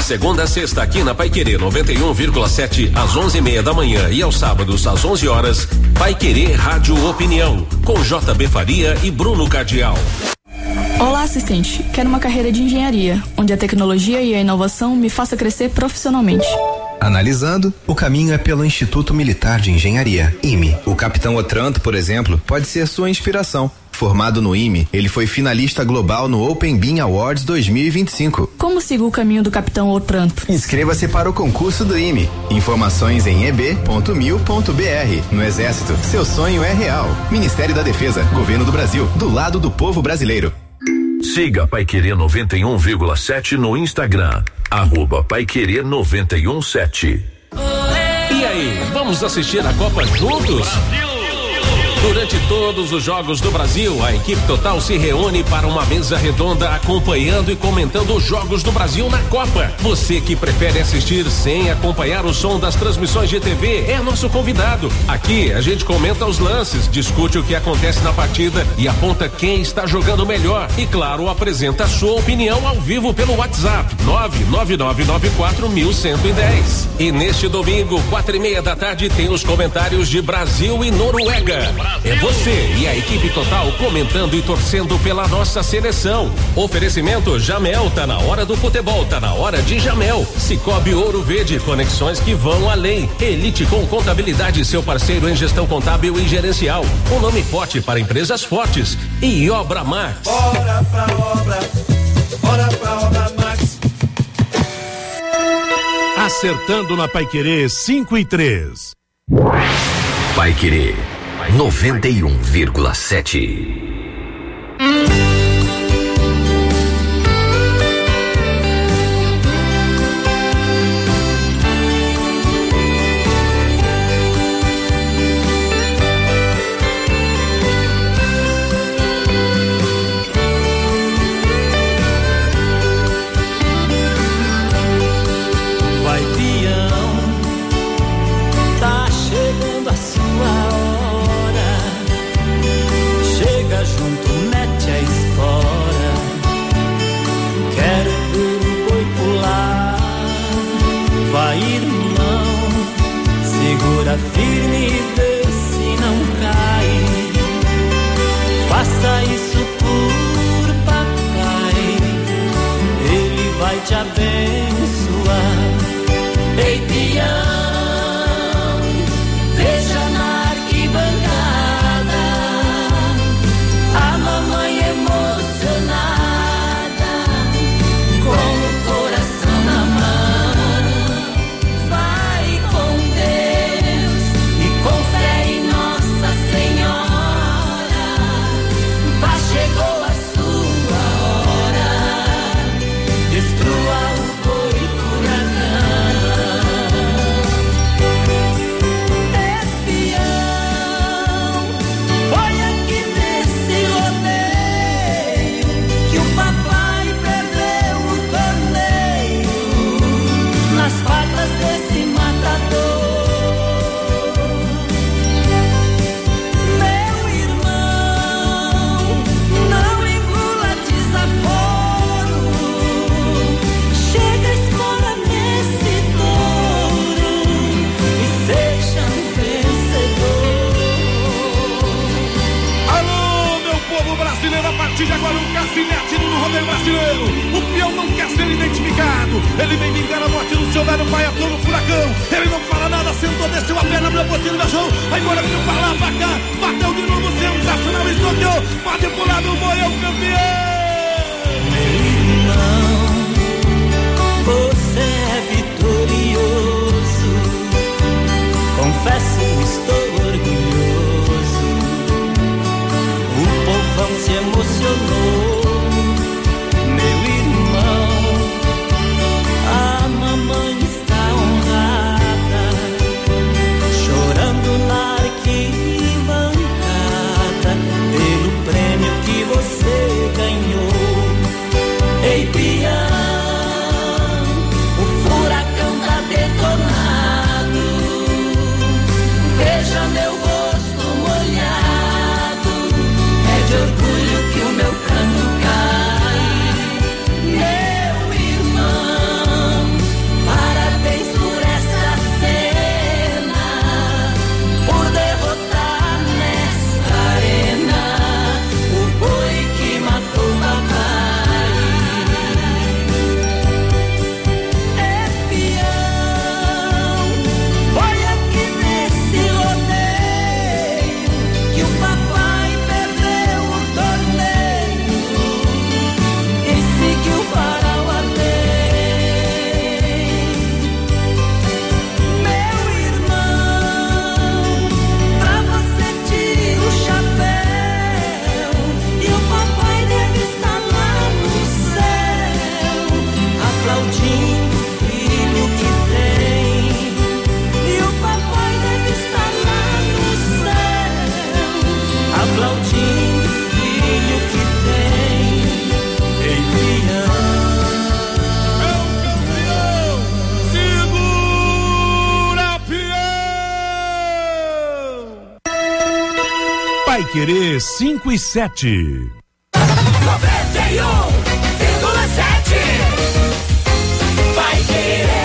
segunda a sexta aqui na Paiquerê 91,7 às 11:30 da manhã e aos sábados às 11 horas, Paiquerê Rádio Opinião, com JB Faria e Bruno Cardial. Olá, assistente. Quero uma carreira de engenharia, onde a tecnologia e a inovação me faça crescer profissionalmente. Analisando, o caminho é pelo Instituto Militar de Engenharia, IME. O Capitão Otranto, por exemplo, pode ser sua inspiração. Formado no IME, ele foi finalista global no Open Bean Awards 2025. Como sigo o caminho do Capitão Otranto? Inscreva-se para o concurso do IME. Informações em eb.mil.br. No Exército, seu sonho é real. Ministério da Defesa, Governo do Brasil, do lado do povo brasileiro. Siga Paiquerê 91,7 no Instagram, @Paiquerê917. E aí, vamos assistir a Copa juntos? Durante todos os jogos do Brasil, a equipe total se reúne para uma mesa redonda acompanhando e comentando os jogos do Brasil na Copa. Você que prefere assistir sem acompanhar o som das transmissões de TV é nosso convidado. Aqui a gente comenta os lances, discute o que acontece na partida e aponta quem está jogando melhor. E claro, apresenta a sua opinião ao vivo pelo WhatsApp 999941110. E neste domingo, 4:30 da tarde, tem os comentários de Brasil e Noruega. É você e a equipe total comentando e torcendo pela nossa seleção. Oferecimento Jamel, tá na hora do futebol, tá na hora de Jamel. Cicobi Ouro Verde, conexões que vão além. Elite com Contabilidade, seu parceiro em gestão contábil e gerencial. Um nome forte para empresas fortes. E Obra Max. Bora pra obra Max. Acertando na Paiquerê 5:03. Paiquerê 91,7. Vai, peão, tá chegando a sua hora. Chega junto, mete a espora. Quero ver o boi pular. Vai, irmão, segura firme e vê se não cai. Faça isso por papai, ele vai te abençoar. Ei, peão, veja na arquibancada a mamãe emocionada, com o coração na mão. Vai com Deus e com fé em Nossa Senhora. Vai, chegou a sua hora. Destrua o boi furacão. É, peão, foi aqui nesse rodeio que o papai perdeu o torneio nas patas desse matador. Meu irmão, não engula desaforo. Chega, escola nesse touro e seja um vencedor. Alô, meu povo brasileiro, a partir de agora um Cassinete no rodeio brasileiro. O peão não quer ser identificado. Ele vem vingar a morte do seu velho pai, a todo furacão. Ele não fala nada, sentou, desceu a perna, abriu a botina da chão. Aí agora veio pra lá, pra cá, bateu de novo, sensacional, escondeu. Pode pular do boi, é o campeão. Meu irmão, você é vitorioso. Confesso, estou orgulhoso. O povão se emocionou. Meu irmão, a mamãe está honrada, chorando na arquibancada pelo prêmio que você ganhou. Ei, peão, o furacão tá detonado. Veja meu rosto molhado. É de orgulho que o meu canto Claudinho, filho que tem. Ei, Pião. É o campeão. Segura, Pião. Paiquerê 5 e 7. 91,7. Paiquerê.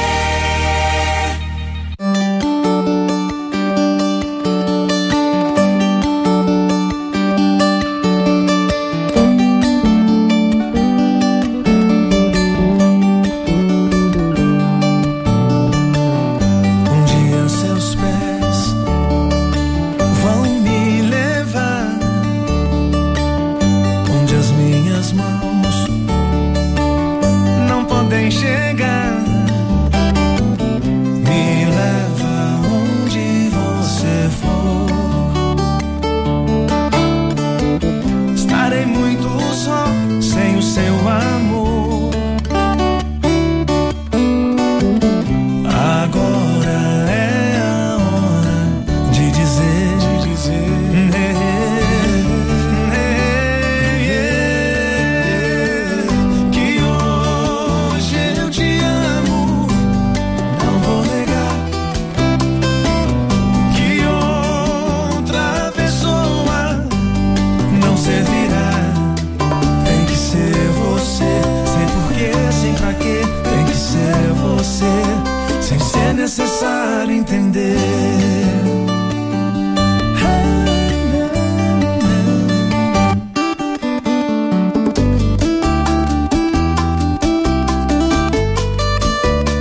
Necessário entender.